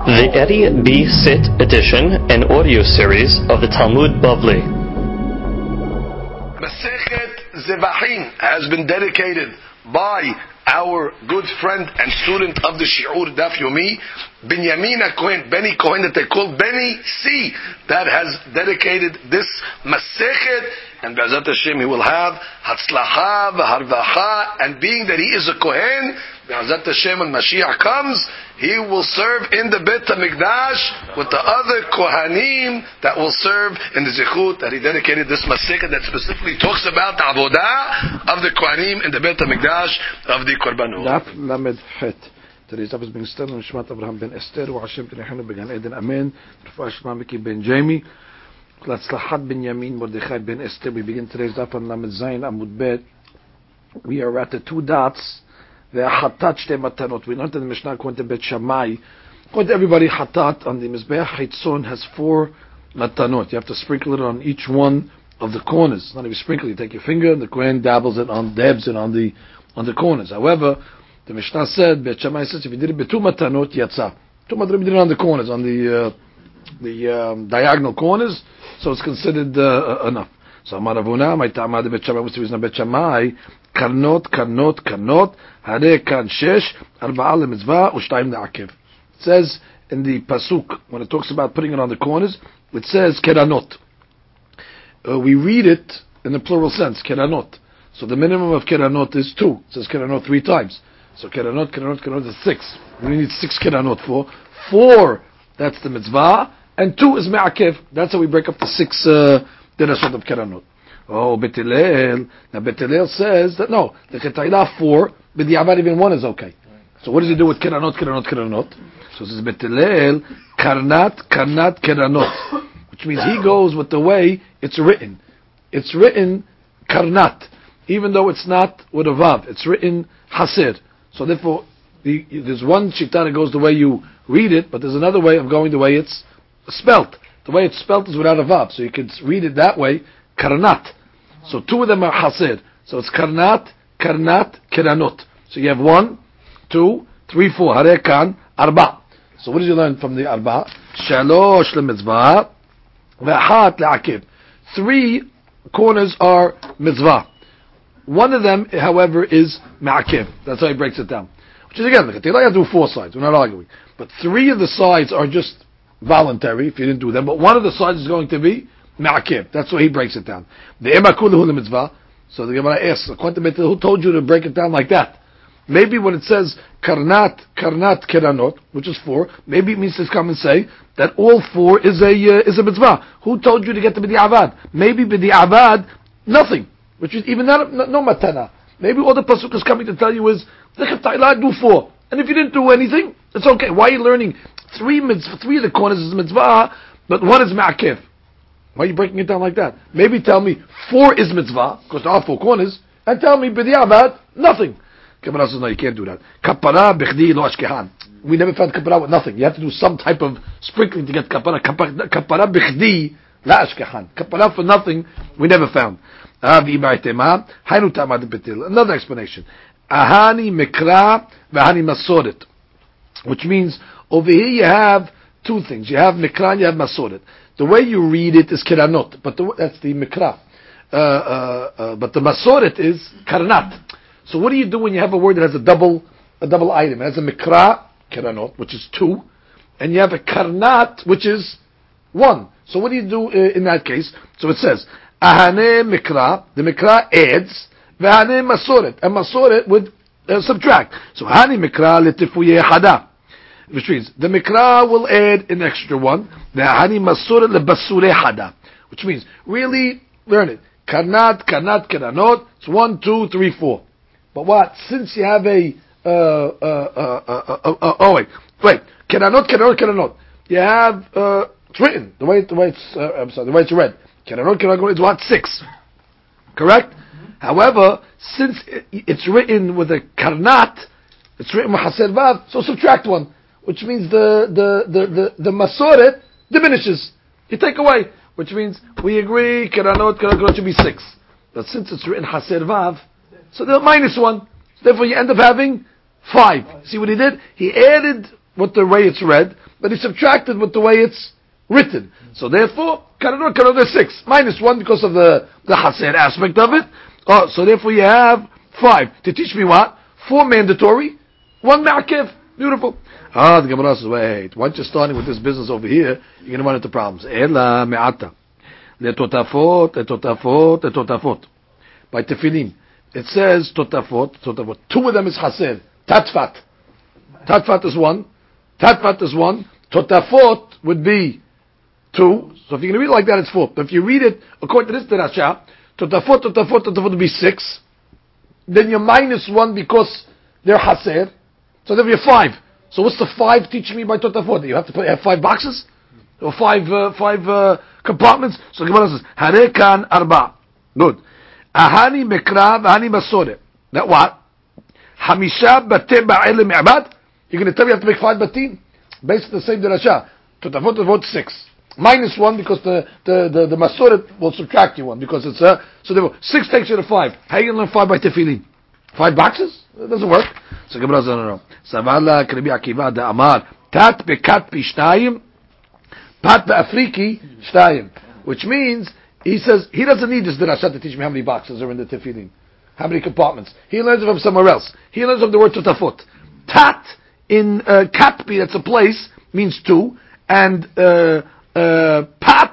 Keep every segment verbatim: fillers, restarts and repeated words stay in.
The Eddie B. Sit edition and audio series of the Talmud Bavli. Masechet Zevachim has been dedicated by our good friend and student of the Shi'ur Daf Yomi, Binyamin Cohen, Benny Cohen, that they call Benny C, that has dedicated this Masechet, and Be'ezrat Hashem he will have Hatzlacha v'Harvacha, and being that he is a Kohen, Be'ezrat Hashem when Mashiach comes, he will serve in the Beit HaMikdash with the other Kohanim that will serve in the Zichut that he dedicated this Masechet that specifically talks about the Avodah of the Kohanim in the Beit HaMikdash of the Korbanot. Daf Lamed Het. Today's daf is being studied on Shmat Abraham ben Esther, wa Hashem Tenechenu began Eden Amen, Rufah Shema Miki ben Jamie, Latzlachat ben Yamin Mordechai ben Esther. We begin today's daf on Lamed Zayin Amud Bet. We are at the two dots. The Hatat Shtei Matanot. We learned in the Mishnah according to Bet Shammai. According to everybody, Hatat on the Mizbeach Hitzon has four Matanot. You have to sprinkle it on each one of the corners. Not even sprinkle. You take your finger and the Kohen dabbles it on, dabs it on the on the corners. However, the Mishnah said, Bet Shammai says, if you did it with two Matanot, Yatsa. Two Matanot, you did it on the corners, on the uh, the um, diagonal corners, so it's considered uh, uh, enough. So Amar Avuna, my ta'amah de Bet Shammai, what's the reason of Bet Shammai? Karnot, karnot, karnot, hare kan shesh, arba'a lemitzvah, u'shtayim le'akev. It says in the pasuk, when it talks about putting it on the corners, it says keranot. Uh, we read it in the plural sense, keranot. So the minimum of keranot is two. It says keranot three times. So keranot, keranot, keranot is six. We need six keranot for. Four, that's the mitzvah, and two is me'akev. That's how we break up the six uh, derashot of keranot. Oh, Bet Hillel. Now Bet Hillel says that no, the Chetayla four, but the Avad even one is okay. So what does he do with keranot, keranot, keranot? So it says Bet Hillel, karnat, karnat, keranot, which means he goes with the way it's written. It's written karnat, even though it's not with a vav. It's written haser. So therefore, the, there's one shita that goes the way you read it, but there's another way of going the way it's spelt. The way it's spelt is without a vav, so you can read it that way, karnat. So two of them are haser. So it's karnat, karnat, keranot. So you have one, two, three, four. Hare kan, arba. So what did you learn from the arba? Shalosh lemitzvah, ve'achat le'akev. Three corners are mitzvah. One of them, however, is ma'akev. That's how he breaks it down. Which is again, you have to do four sides. We're not arguing. But three of the sides are just voluntary if you didn't do them. But one of the sides is going to be ma'akev. That's why he breaks it down. The emakulahu the mitzvah. So the Gemara asks, who told you to break it down like that? Maybe when it says karnat, karnat, keranot, which is four, maybe it means to come and say that all four is a uh, is a mitzvah. Who told you to get the b'di'avad? Maybe b'di'avad, nothing. Which is even not, no, no matana. Maybe all the pasuk is coming to tell you is, do four. And if you didn't do anything, it's okay. Why are you learning three mitzvah, three of the corners is mitzvah, but one is ma'akev? Why are you breaking it down like that? Maybe tell me four is mitzvah, because there are four corners, and tell me b'di'avad, nothing. Gemara says, no, you can't do that. Kapara b'chdi lo ashkehan. We never found kapara with nothing. You have to do some type of sprinkling to get kapara. Kapara b'chdi la ashkehan. Kapara for nothing, we never found. Another explanation. Ahani mikra v'ahani masoret. Which means, over here you have two things. You have mikra and you have masoret. The way you read it is keranot, but the, that's the mikra. Uh, uh, uh, but the masoret is karnat. So what do you do when you have a word that has a double, a double item? It has a mikra, keranot, which is two, and you have a karnat, which is one. So what do you do uh, in that case? So it says, ahane mikra, the mikra adds, v'ahane masoret, and masoret would uh, subtract. So ahane mikra letifuye hada. Which means the mikra will add an extra one. The hani masoret lebasure hada, which means really learn it. Karnat, karnat, keranot. It's one, two, three, four. But what? Since you have a uh, uh, uh, uh, uh, uh, oh wait, wait, keranot, keranot, keranot. You have uh, it's written the way the way it's uh, I'm sorry the way it's read. Keranot, keranot is what? Six. Correct. Mm-hmm. However, since it, it's written with a karnat, it's written with haser vav, so subtract one. Which means the the the the, the masoret diminishes. You take away, which means we agree keranot keranot should be six, but since it's written haser vav, so they're minus one. So therefore, you end up having five. See what he did? He added with the way it's read, but he subtracted with the way it's written. So therefore, Karanor, Karanor six. Minus one because of the, the Haser aspect of it. Oh, so therefore you have five. To teach me what? Four mandatory, one ma'akev. Beautiful. Ah, the Gemara says, wait, once you're starting with this business over here, you're going to run into problems. Ela me'ata. Letotafot, letotafot, letotafot. By tefillin. It says totafot, totafot. Two of them is Haser. Tatfat. Tatfat is one. Tatfat is one. Totafot would be two. So if you're going to read it like that, it's four. But if you read it according to this Drasha, Totafot, Totafot, Totafot would be six. Then you're minus one because they're Haser. So then you're five. So what's the five teaching me by Totafot? You have to put, have five boxes? Or five, uh, five, uh, compartments? So the Gemara says, Harekan Arba. Good. Ahani Mekra, Ahani Masore. That what? Hamisha Batim Ba'ele Mi'abad? You're going to tell me you have to make five batim? Based on the same Drasha. Totafot, Totafot, six. Minus one because the, the, the, the Masoret will subtract you one because it's a, so therefore, six takes you to five. How are you going to learn five by tefillin? Five boxes? It doesn't work. So Gemara says, no, no, no. Savala Krebi Akiva da Amar, Tat bekat pi shtayim, Pat be'afriki shtayim. Which means, he says, he doesn't need this Drasha to teach me how many boxes are in the tefillin. How many compartments. He learns it from somewhere else. He learns from the word Totafot. Tat, in uh, Katpi, that's a place, means two, and uh, uh, Pat,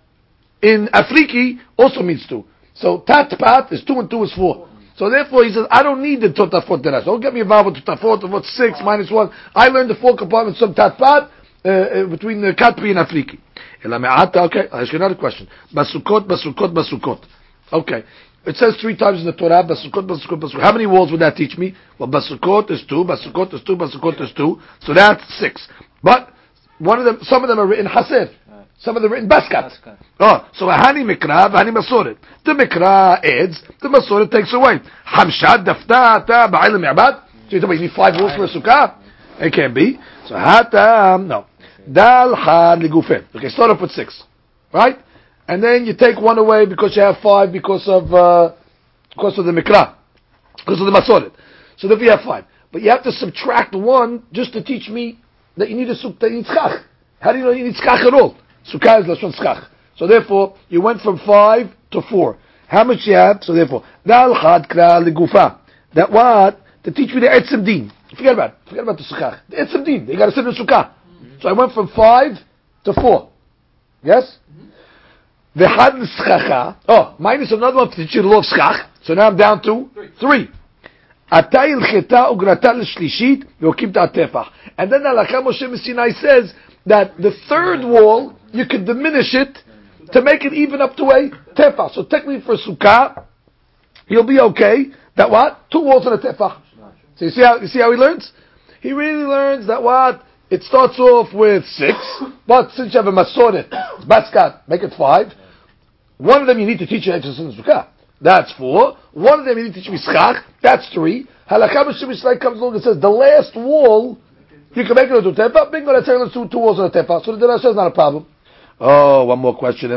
in Afriki, also means two. So Tat Pat is two and two is four. So therefore he says, I don't need the Totafot Derash. Don't get me involved with Totafot, Totafot six, minus one. I learned the four compartments of Tat Pat, uh, uh, between the Katpi and Afriki. Okay, I ask you another question. Basukot, Basukot, Basukot. Okay. It says three times in the Torah, Basukot, Basukot, Basukot. How many walls would that teach me? Well, Basukot is two, Basukot is two, Basukot is two. So that's six. But, one of them, some of them are written Haser. Some of them are written Baskat. Oh, so Ahani Mikra, Ahani Masoret. The Mikra adds, the Masoret takes away. Hamshad, Dafta, Ta, Ba'il Mi'abad. So you tell me you need five walls for a Sukkah? It can't be. So Hata, no. Dal, Had, Ligufen. Okay, start off with six. Right? And then you take one away because you have five because of uh, because of the Mikra, because of the Masoret. So then you have five. But you have to subtract one just to teach me that you need a sukkah, you need schach. How do you know you need schach at all? Sukkah is lashon schach. So therefore, you went from five to four. How much you have? So therefore, dal chad kra legufa. That what? To teach me the etzem din. Forget about it. Forget about the sukkah. The etzem din. You got to sit in the sukkah. So I went from five to four. Yes? The had schacha. Oh, minus another one to teach you the law of schach. So now I'm down to three. Atayil cheta ugrata l'shlishit v'okim ta'atefach. And then the Halakha Moshe Sinai says that the third wall you could diminish it to make it even up to a tefach. So technically for sukkah, you'll be okay. That what? Two walls and a tefach. So you see how you see how he learns? He really learns that what? It starts off with six, but since you have a masoret, baskat, make it five. One of them you need to teach an exercise in sukkah. That's four. One of them you need to teach mischach. That's three. Halakha Moshe comes along and says the last wall you can make it into tefa. Bingo, let's say let's do two walls on a tefa. So the Drasha is not a problem. Oh, one more question.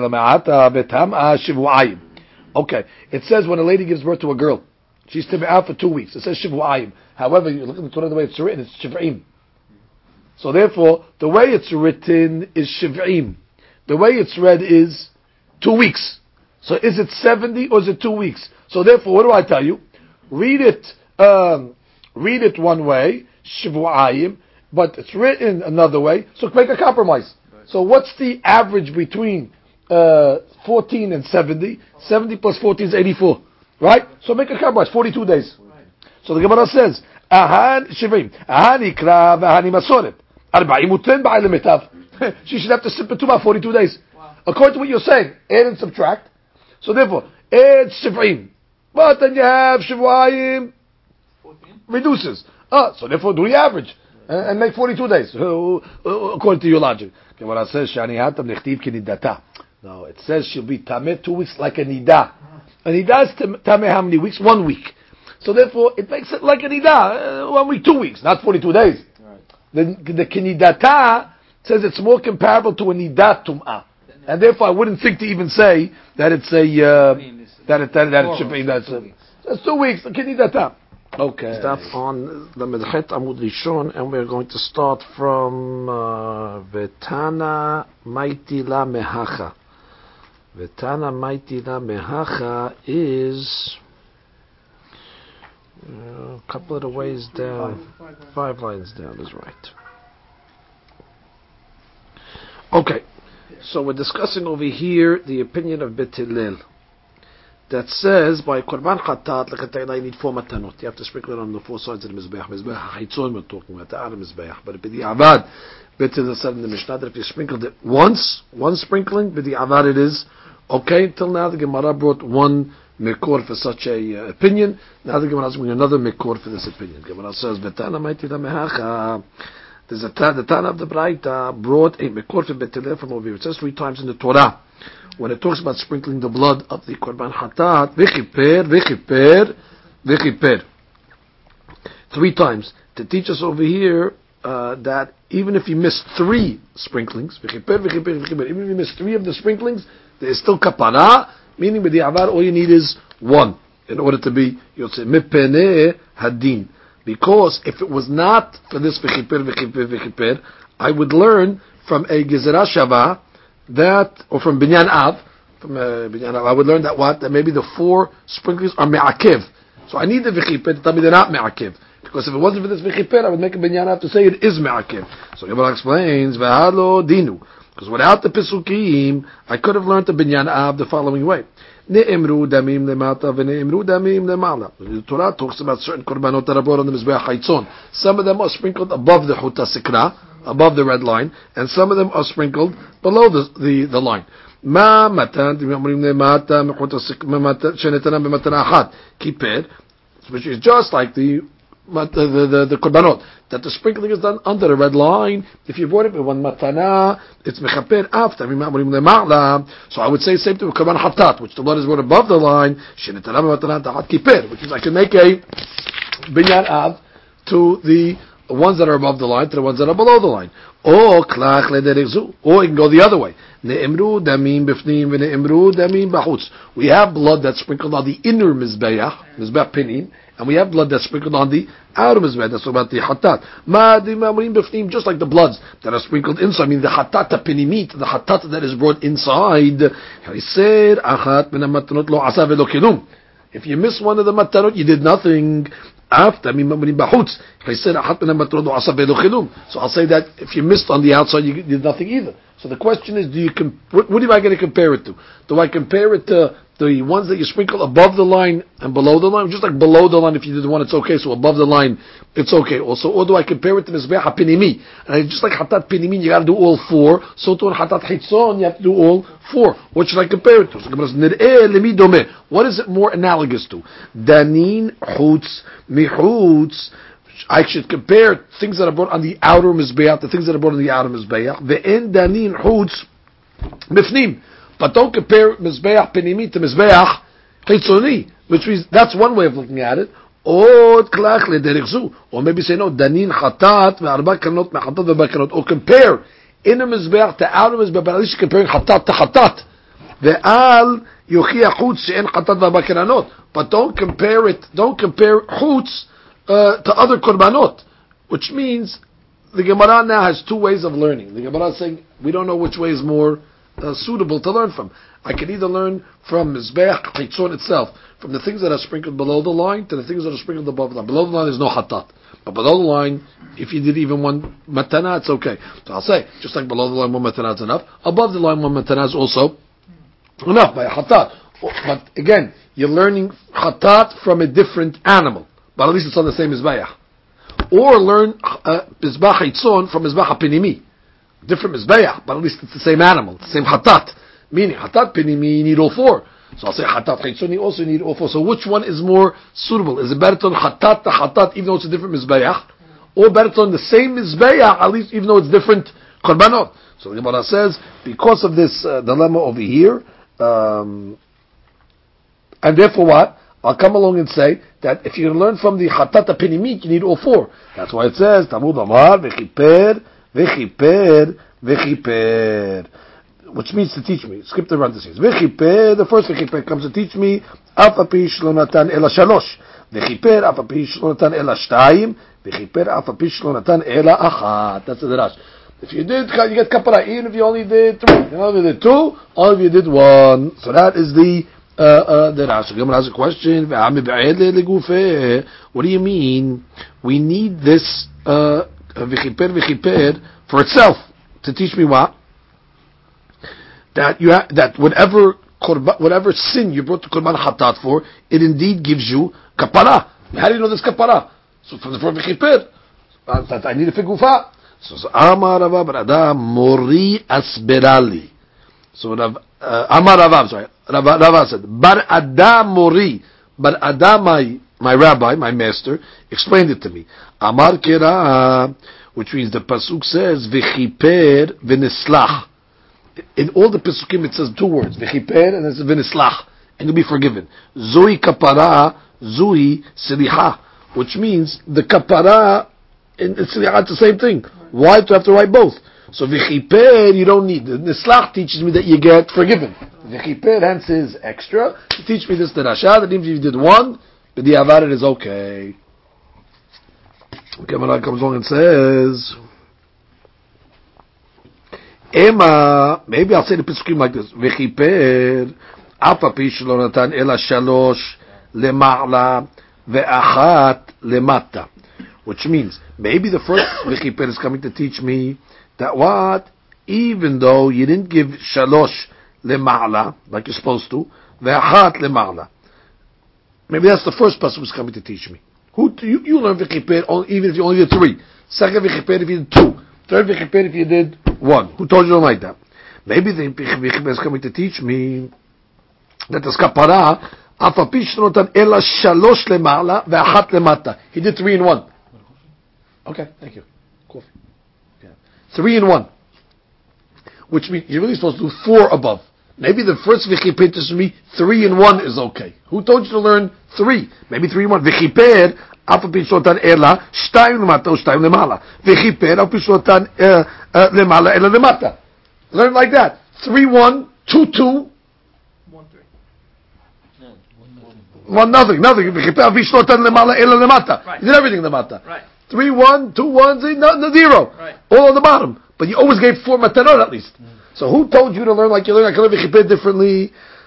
Okay, it says when a lady gives birth to a girl, she's to be out for two weeks. It says shivu'ayim. However, you look at the Torah the way it's written, it's shiv'im. So therefore, the way it's written is shiv'im. The way it's read is two weeks. So is it seventy or is it two weeks? So therefore, what do I tell you? Read it, um, read it one way, shivu'ayim, but it's written another way. So make a compromise. So what's the average between uh, fourteen and seventy? seventy plus fourteen is eighty-four. Right? So make a compromise, forty-two days. So the Gemara says, Ahan shivim, Ahan ikra, Ahan masoret. Arba'im utren ba'al metav. She should have to sit for about forty-two days. Wow. According to what you're saying, add and subtract. So therefore, add shivim. But then you have shivayim, reduces. Ah, so therefore do the average. Uh, and make forty-two days. Uh, according to your logic. Gemara says, Shani hatam nechtiv kinidata. No, it says she'll be tameh two weeks like a nida. A nida is tameh how many weeks? One week. So therefore, it makes it like a nida. Uh, one week, two weeks, not forty-two days. Right. The, the kinidata says it's more comparable to a nida tum'ah. And therefore I wouldn't think to even say that it's a, uh, that it, that, that it should be, that's, uh, that's two weeks, kinidata. Okay. Start on the Medchet Amud Rishon, and we're going to start from Vetana Maitila Mehacha. Vetana Maitila Mehacha is uh, a couple of the ways down, five, five, five lines down is right. Okay, so we're discussing over here the opinion of Bet Hillel that says by Korban Chatat, like you need four matanot. You have to sprinkle it on the four sides of the Mizbeach. Mizbeach HaChitzon we're talking about, the outer Mizbeach. But B'di Avad, Bet Hillel said in the Mishnah that if you sprinkled it once, one sprinkling, B'di Avad it is okay. Until now the Gemara brought one Mekor for such a uh, opinion. Now the Gemara is bringing another Mekor for this opinion. The Gemara says, Betana Maiti da Mehacha. There's a the Tana of the Braita brought a Mekor for Bet Hillel from over here. It says three times in the Torah when it talks about sprinkling the blood of the Korban Chatat, V'chiper, V'chiper, V'chiper. Three times to teach us over here uh, that even if you miss three sprinklings, V'chiper, V'chiper, V'chiper, even if you miss three of the sprinklings, there is still kapara, meaning with the avar all you need is one in order to be Yotzei Mipnei Hadin. Because if it was not for this V'chiper, V'chiper, V'chiper, I would learn from a Gezerah Shava that, or from Binyan Av, from uh, Binyan Av, I would learn that what? That maybe the four sprinklings are me'akev. So I need the V'chiper to tell me they're not me'akev. Because if it wasn't for this V'chiper, I would make a Binyan Av to say it is me'akev. So Gemara explains, V'halo dinu. Because without the Pesukim, I could have learned the Binyan Av the following way. Ne'emru damim lemata v'ne'emru damim lemala. The Torah talks about certain korbanot that are brought on the Mizbeach HaChitzon. Some of them are sprinkled above the Chuta Sikra, above the red line, and some of them are sprinkled below the the, the line. Ma matan lemata shenetana b'matana achat kiper, which is just like the the the, the, the korbanot that the sprinkling is done under the red line. If you brought it with one matana, it's mechaper after. So I would say same thing with korban hatat, which the blood is brought above the line. Shenetana b'matana achat kiper, which is I can make a binyan av to the ones that are above the line to the ones that are below the line. Or klach lederekzu. Or you can go the other way. Ne'emru damim b'fnim v'ne'emru damim b'chutz. We have blood that's sprinkled on the inner mizbeach, mizbeach pinin, and we have blood that's sprinkled on the outer mizbeach. That's about the hatat. Ma'adim amrim b'fnim, just like the bloods that are sprinkled inside. I mean the hatat pinimit, the hatat that is brought inside. Haiser achat min hamatanot lo asa v'lo kilum. If you miss one of the matanot, you did nothing. After, I mean, I said, so I'll say that if you missed on the outside, you did nothing either. So the question is, do you comp- what, what am I going to compare it to? Do I compare it to the ones that you sprinkle above the line and below the line? Just like below the line, if you did one, it's okay. So above the line, it's okay also. Or do I compare it to Mizbeach HaPinimi? And just like Hatat Pinimi, you got to do all four. So to Hatat Chitzon, you have to do all four. What should I compare it to? So, what is it more analogous to? Danin Chutz Michutz. I should compare things that are brought on the outer Mizbeach, the things that are brought on the outer Mizbeach. Ve'en Danin Chutz Mifnim. But don't compare Mizbeach Pinimi to Mizbeach Chitzoni, which means that's one way of looking at it. Or klach lederekzu, or maybe say no, Danin Chatat ve'arba kanot me'chatat ve'arba kanot, or compare inner Mizbeach to outer Mizbeach, but at least comparing Chatat to Chatat. Ve'al yochia chutz she'en Chatat ve'arba kanot, but don't compare it, don't compare chutz uh, to other korbanot, which means the Gemara now has two ways of learning. The Gemara is saying we don't know which way is more Uh, suitable to learn from. I can either learn from Mizbeach Chitzon itself, from the things that are sprinkled below the line to the things that are sprinkled above the line. Below the line there's no hatat, but below the line, if you did even one matana, it's okay. So I'll say, just like below the line one matana is enough, above the line one matana is also enough by a hatat. But again, you're learning hatat from a different animal, but at least it's on the same Mizbeach. Or learn uh, Mizbeach Chitzon from Mizbeach HaPinimi. Different Mizbeach, but at least it's the same animal, the same Hatat. Meaning, Hatat Pinimi, you need all four. So I'll say Hatat Chitzoni, also need all four. So which one is more suitable? Is it better to Hatat to Hatat, even though it's a different Mizbeach? Or better to the same Mizbeach, at least even though it's different Korbanot? So the Gemara says, because of this uh, dilemma over here, um, and therefore what? I'll come along and say that if you learn from the Hatat Pinimi, you need all four. That's why it says, Tamud Amar, V'chiper, V'chiper, v'chiper, which means to teach me. Skip the parentheses. V'chiper, the first v'chiper comes to teach me. Afapi shlonatan ela shalosh. V'chiper af api shelo natan ela shtayim, v'chiper af api shelo natan ela achat. That's the Darash. If you did, you get kapara. Even if you only did three, you only did two, or if you did one. So that is the uh, uh, the Rashi. Gemara has a question. What do you mean? We need this v'chiper uh, v'chiper for itself to teach me what? That you ha- that whatever korban, whatever sin you brought to korban hatat for, it indeed gives you kapara. How do you know this kapara? So for the for v'chiper, that I need a figufa. So Amar Rava Bar Ada Mori Asberali. So Rav, uh, Amar Rava, I'm sorry, Rava, Rava said Bar Ada Mori. Bar Ada, my my rabbi, my master, explained it to me. Amar Kera, which means the pasuk says V'chiper v'neslach. In all the pasukim it says two words, V'chiper and it says v'neslach, and you'll be forgiven. Zui kapara, zui siliha, which means the kapara and it's the same thing. Why do you have to write both? So v'chiper you don't need. The Nislach teaches me that you get forgiven. V'chiper hence is extra. To teach me this the Rasha that even if you did one, but the Avad is okay. Gemara comes along and says, Ema, maybe I'll say the Pesukim like this. V'chiper apapi shelo natan ela shalosh lema'la ve'achat lemata. Which means, maybe the first v'chiper is coming to teach me that what? Even though you didn't give shalosh lema'ala, like you're supposed to, ve'achat lema'ala. Maybe that's the first person who's coming to teach me. Who you, you learn v'chiper even if you only did three. Second v'chiper if you did two. Third v'chiper if you did one. Who told you to like that? Maybe the v'chiper is coming to teach me that the skapara, afapi shnotan ela shalosh lema'ala ve'achat lemata. He did three in one. Okay, thank you. Coffee. Yeah. Three in one. Which means you're really supposed to do four above. Maybe the first v'chiper teaches me three in one is okay. Who told you to learn three? Maybe three in one. V'chiper, afa pishotan ela, shtayim lemata, or shtayim lemala. V'chiper, afa pishotan lemala, ela lemata. Learn like that. Three one, two two. One three. No, one nothing. One nothing, nothing. V'chiper, afa pishotan lemala, ela lemata. You did everything lemata. Right. Three one, two ones, no, no zero. Right. All on the bottom. But you always gave four matanot at least. Mm. So who told you to learn like you learn? I can learn v'chiper differently.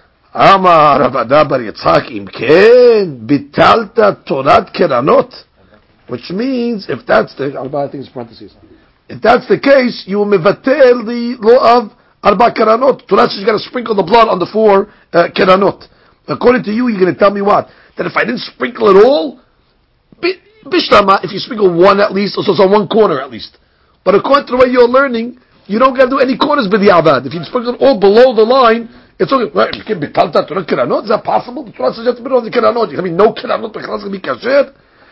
Amar Rav Ada bar Yitzchak im ken bitalta torat keranot. Which means, if that's the, I think it's parentheses. If that's the case, you will mevatel the law of arba keranot. Torah says you got to sprinkle the blood on the four uh, keranot. According to you, you're going to tell me what? That if I didn't sprinkle it all, Bishlama, if you sprinkle one at least, also so one corner at least. But according to the way you're learning, you don't got to do any corners with the avad. If you sprinkle it all below the line, it's okay. Is that possible? The Torah says you have to put it on the keranot. I mean, no keranot, the keranot can be kasher.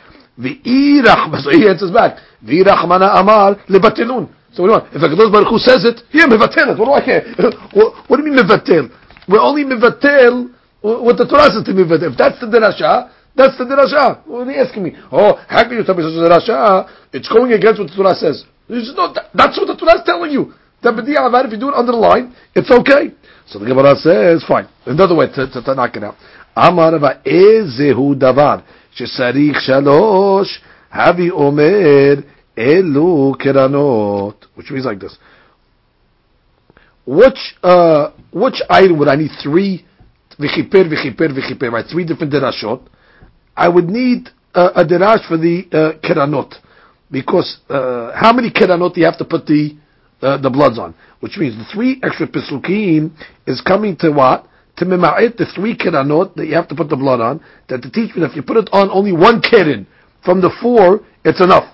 V'irach, so he answers back. V'irach mana amar lebatelun. So what do you want? If HaKadosh Baruch Hu says it, yeah, mevatel it. What do I care? What, what do you mean mevatel? We're only mevatel what the Torah says to mevatel. If that's the derasha, that's the derasha. What are they asking me? Oh, how can you tell me such a derasha? It's going against what the Torah says. No, that's what the Torah is telling you. That if you do it under the line, it's okay. So the Gemara says, fine. Another way to, to, to knock it out. Amar Rava ezehu davar shesarich shalosh havi omer elu keranot. Which means like this. Which uh, which item would I need three v'chiper v'chiper v'chiper? Right, three different derashot. I would need uh, a derash for the uh, keranot, because uh, how many keranot do you have to put the uh, the bloods on? Which means the three extra pesukim is coming to what? To mema'it the three keranot that you have to put the blood on. That to teach me that if you put it on only one keran from the four, it's enough.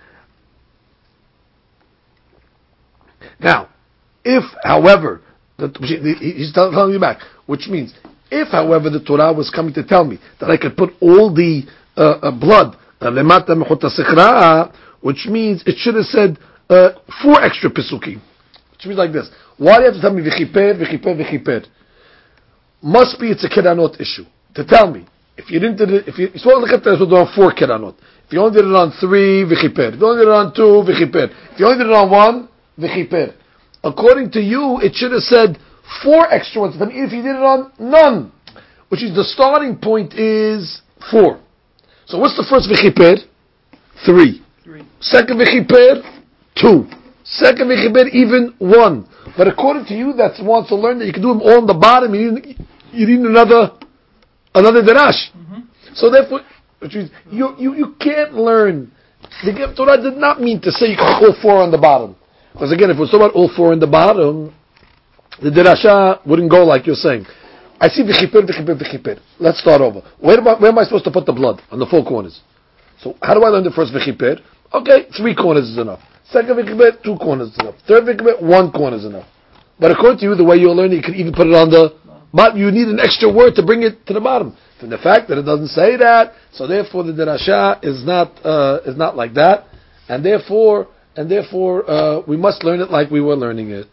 Now, if, however, the, he's telling you back, which means if, however, the Torah was coming to tell me that I could put all the uh, uh, blood, uh, which means it should have said uh, four extra pesukim. Which means like this. Why do you have to tell me v'chiper, v'chiper, v'chiper? Must be it's a keranot issue. To tell me. If you didn't do it, if you, you're supposed to look at this, we'll do on four keranot. If you only did it on three, v'chiper. If you only did it on two, v'chiper. If you only did it on one, v'chiper. According to you, it should have said four extra ones. If you did it on none, which is the starting point is four. So what's the first v'chiper? Three. Three. Second v'chiper? Two. Second v'chiper, even one. But according to you, that wants to learn that you can do them all on the bottom. You need, you need another, another derash. Mm-hmm. So therefore, which means you, you, you can't learn. The Gemara Torah did not mean to say you can all four on the bottom. Because again, if we're talking about all four on the bottom, the derasha wouldn't go like you're saying. I see v'chiper, v'chiper, v'chiper. Let's start over. Where am, I, where am I supposed to put the blood? On the four corners. So how do I learn the first v'chiper? Okay, three corners is enough. Second v'chiper, two corners is enough. Third v'chiper, one corner is enough. But according to you, the way you're learning, you can even put it on the bottom. You need an extra word to bring it to the bottom. From the fact that it doesn't say that, so therefore the derasha is not uh, is not like that, and therefore and therefore uh, we must learn it like we were learning it.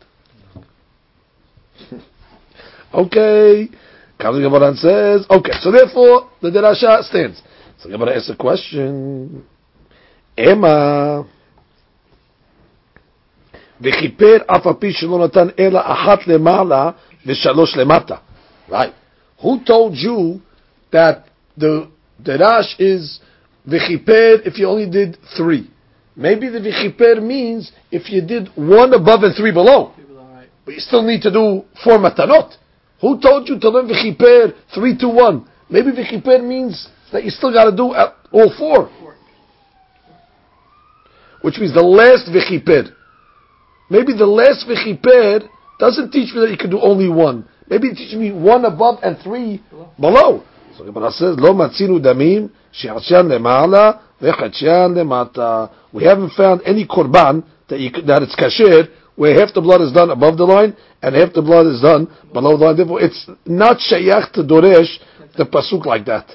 Okay, Kabbalah Gemara says okay. So therefore the derasha stands. So Gemara asks a question: Ema v'chiper af al pi shelo natan ela achat lemala v'shalosh lemata. Right? Who told you that the derash is v'chiper if you only did three? Maybe the v'chiper means if you did one above and three below, but you still need to do four matanot. Who told you to learn v'chiper three to one? Maybe v'chiper means that you still got to do all four, which means the last v'chiper. Maybe the last v'chiper doesn't teach me that you can do only one. Maybe it teaches me one above and three below. So Gemara says, "Lo matzinu damim she'atshan lemala ve'chatshan lemata." We haven't found any korban that you could, that it's kasher where half the blood is done above the line and half the blood is done below the line. Therefore, it's not shayach to doresh the pasuk like that.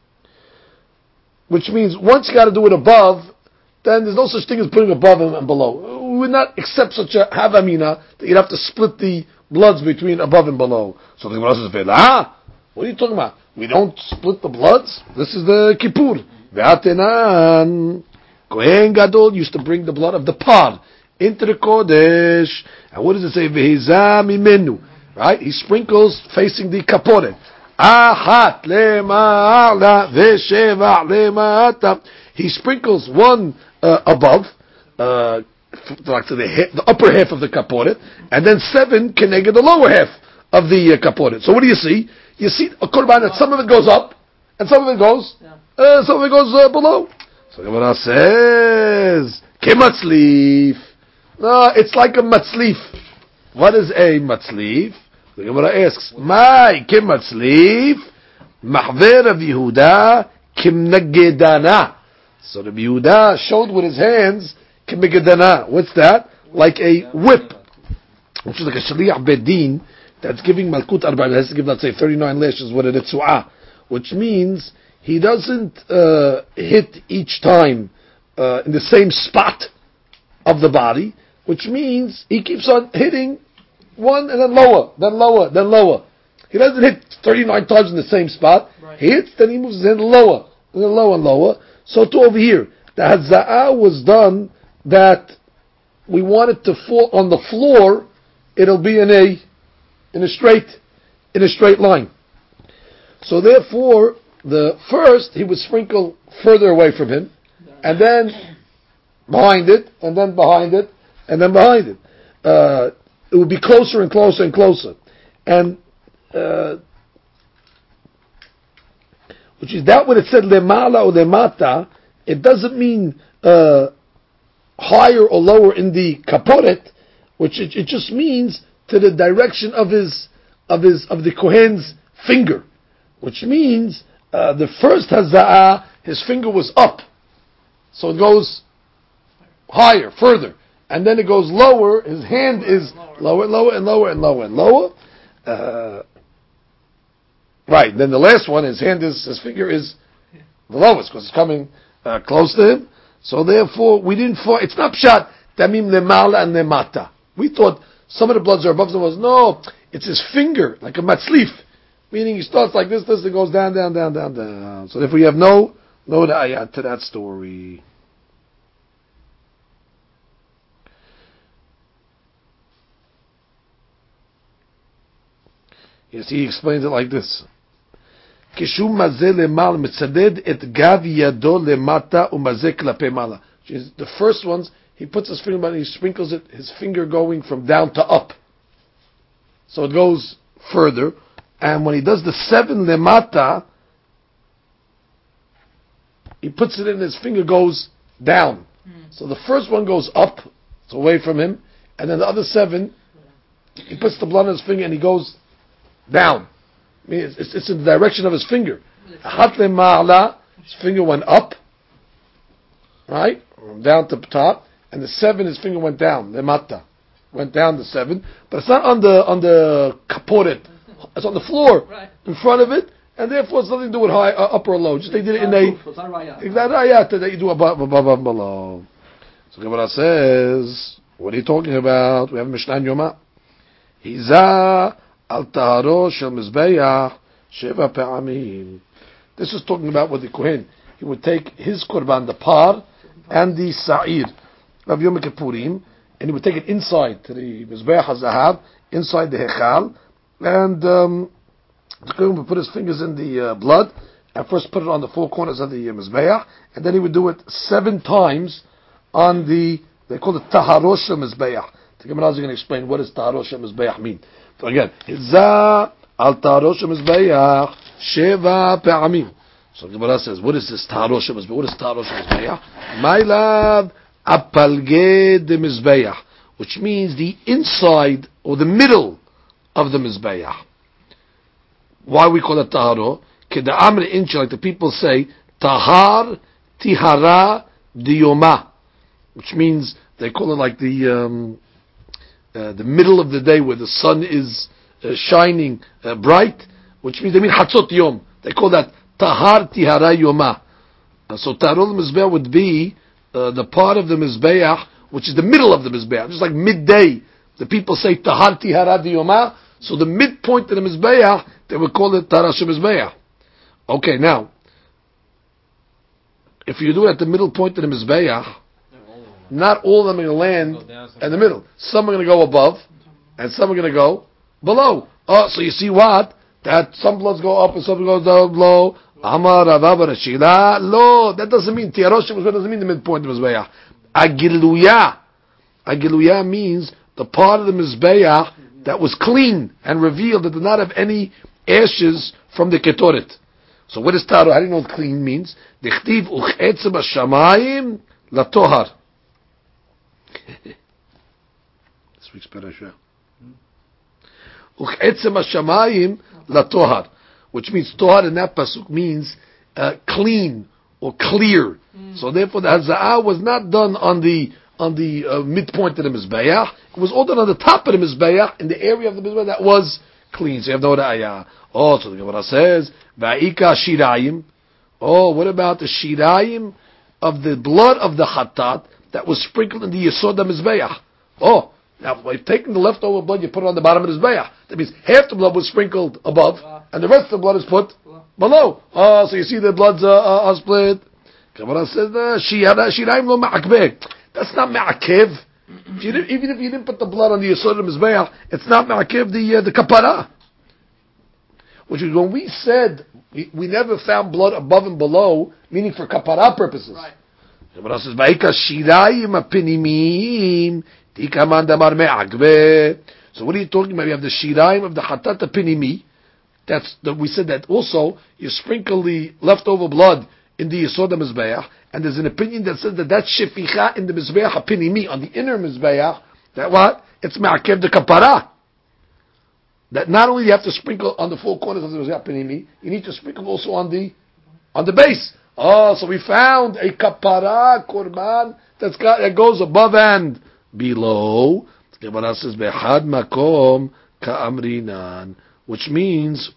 Which means once you got to do it above, then there's no such thing as putting above and below. We would not accept such a havamina that you'd have to split the bloods between above and below. So the Gemara says, "Ah, what are you talking about? We don't split the bloods. This is the Kippur. Ve'atenan Kohen Gadol used to bring the blood of the par into the Kodesh. And what does it say? Ve'hiza mimenu. Right? He sprinkles facing the kaporet. Ahat lema'ala ve'sheva lema'ata. He sprinkles one uh, above, uh, like to the, he- the upper half of the kaporet, and then seven keneged the lower half of the uh, kaporet. So what do you see? You see a korban that some of it goes up, and some of it goes, uh, some of it goes uh, below. So Gemara says, "Kematzlif." No, it's like a matzlif. What is a matzlif? The Gemara asks, "My kematzlif, mahver of Yehuda kimnagedana." So the Yehuda showed with his hands kimnagedana. What's that? Like a whip, which is like a shaliach bedin that's giving malkut arba'in. It has to give, let's say, thirty-nine lashes with a ritzuah, which means he doesn't uh, hit each time uh, in the same spot of the body, which means he keeps on hitting one and then lower, then lower, then lower. He doesn't hit thirty-nine times in the same spot. Right. He hits, then he moves his hand lower, and then lower and lower. So to over here, the Haza'ah was done that we want it to fall on the floor. It'll be in a in a straight in a straight line. So therefore, the first he would sprinkle further away from him, and then behind it, and then behind it, and then behind it. Uh, it would be closer and closer and closer, and uh, which is that when it said lemala or lemata, it doesn't mean uh, higher or lower in the kaporet, which it, it just means to the direction of his of his of the kohen's finger, which means uh, the first haza'ah, his finger was up, so it goes higher, further, and then it goes lower. His hand is lower, lower, and lower, and lower, and lower. Uh, right. Then the last one, his hand is, his finger is the lowest because it's coming uh, close to him. So therefore, we didn't. For, it's not pshat damim lemala and lemata. We thought some of the bloods are above, some was no. It's his finger, like a matzlif, meaning he starts like this, this, and goes down, down, down, down, down. So therefore, you have no no ayat to that story. Yes, he explains it like this. כשהוא מזה למעלה, מצדד את גב ידו למטה ומזה כלפי מעלה. The first ones, he puts his finger, he sprinkles it, his finger going from down to up. So it goes further. And when he does the seven lemata, he puts it in, his finger goes down. Mm. So the first one goes up, it's away from him, and then the other seven, he puts the blood on his finger and he goes down. I mean, it's, it's in the direction of his finger. Hat lema'ala, his finger went up, right, down to the top, and the seven, his finger went down, lemata, went down the seven, but it's not on the on the kaporet. It's on the floor, right, in front of it, and therefore it's nothing to do with high, uh, upper or low. Just they did it in a exact ayat that you do above, above and below. So Gemara says, what are you talking about? We have Mishnah Yoma. Hiza al taharo shel mizbeach sheva pe'amim. This is talking about what the Kohen, he would take his korban, the par, and the sa'ir of Yom Kippurim, and he would take it inside to the mizbeach hazahav, inside the hechal. And um, the Kohen would put his fingers in the uh, blood, and first put it on the four corners of the uh, mizbeach, and then he would do it seven times on the, they call it taharosh mizbeach. The Gemara is going to explain what does taharosh mizbeach mean. So again, Hiza al taharosh mizbeach sheva pe'amim. So the Gemara says, what is this taharosh mizbeach? What is taharosh mizbeach? My love, apalge de mizbeach, which means the inside or the middle of the mizbeach. Why we call it taharo? Keda amr inch, like the people say, tahar tihara diyoma, which means they call it like the um, uh, the middle of the day where the sun is uh, shining uh, bright, which means they mean hatzot yom. They call that tahar tihara yoma. Uh, so taharo mizbeach would be uh, the part of the mizbeach which is the middle of the mizbeach, just like midday. The people say tahar tihara diyoma. So the midpoint of the mizbeach, they would call it tarash mizbeach. Okay, now, if you do it at the middle point of the mizbeach, not all of them are going to land in the middle. Some are going to go above, and some are going to go below. Oh, so you see what? That some bloods go up and some goes down below. Amar Rava Shila. No, that doesn't mean tarash mizbeach. Doesn't mean the midpoint of the mizbeach. Agiluya. Agiluya means the part of the mizbeach that was clean and revealed, that did not have any ashes from the ketoret. So what is taro? How do you know what clean means? Dichtiv uchetzem hashamayim latohar. This week's parasha. Uchetzem hashamayim latohar, which means tohar in that pasuk means uh, clean or clear. Mm. So therefore the haza'ah was not done on the on the uh, midpoint of the mizbeach. It was all done on the top of the mizbeach, in the area of the mizbeach that was clean. So you have no ra'ayah. Oh, so the Gemara says, Va'ika shirayim. Oh, what about the shirayim of the blood of the chatat that was sprinkled in the yesod mizbeach? Oh, now by taking the leftover blood, you put it on the bottom of the mizbeach. That means half the blood was sprinkled above, and the rest of the blood is put below. Oh, so you see the bloods uh, are split. Gemara says, shirayim lo ma'akbeh. That's not ma'akev. If you even if you didn't put the blood on the yesod mizbeach, it's not ma'akev the uh, the kapara. Which is when we said we, we never found blood above and below, meaning for kapara purposes. Right. Gemara says, "Va'ika shirayim apinimim tikaman damar me'akbeh." So what are you talking about? You have the shirayim of the chatat apinimi. That's the, we said that also you sprinkle the leftover blood in the yesod mizbeach. And there's an opinion that says that that sheficha in the mizbeach hapinimi, on the inner mizbeach, that what? It's ma'akev the kapara. That not only you have to sprinkle on the four corners of the mizbeach hapinimi, you need to sprinkle also on the on the base. Oh, so we found a kapara korban that's got that goes above and below. The Gemara says behad makom ka'amrinan, which means,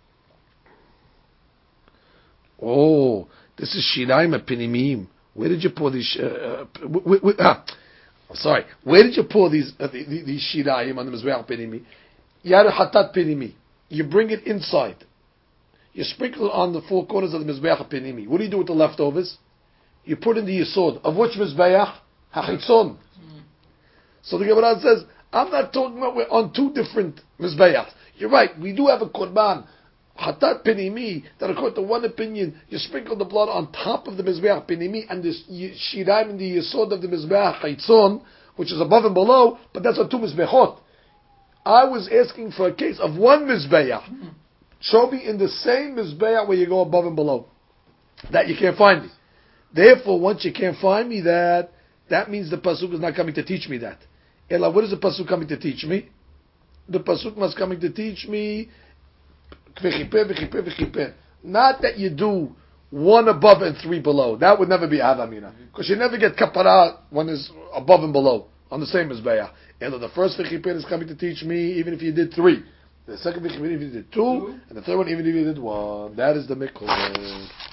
oh, this is shirayim apinimim. Where did you pour these? Uh, w- w- ah, I'm sorry. Where did you pour these uh, the, the, these shirayim on the mizbeach pinimi? You had a hatat pinimi. You bring it inside. You sprinkle it on the four corners of the mizbeach pinimi. What do you do with the leftovers? You put in the yesod of which mizbeach? Hachitzon. Mm. So the Gemara says, I'm not talking about we're on two different mizbeachs. You're right. We do have a korban Hatat Penimi, that according to one opinion, you sprinkle the blood on top of the Mizbeach Penimi and the Shiraim in the Yesod of the Mizbeach Chaitzon, which is above and below, but that's on two Mizbechot. I was asking for a case of one Mizbeach. Show me in the same Mizbeach where you go above and below. That you can't find me. Therefore, once you can't find me that, that means the Pasuk is not coming to teach me that. Ella, what is the Pasuk coming to teach me? The Pasuk must coming to teach me not that you do one above and three below. That would never be Avamina. Because you never get kapara when it's above and below on the same as Bayah. And the first V'chipin is coming to teach me even if you did three. The second V'chipin if you did two, and the third one even if you did one. That is the mikvah.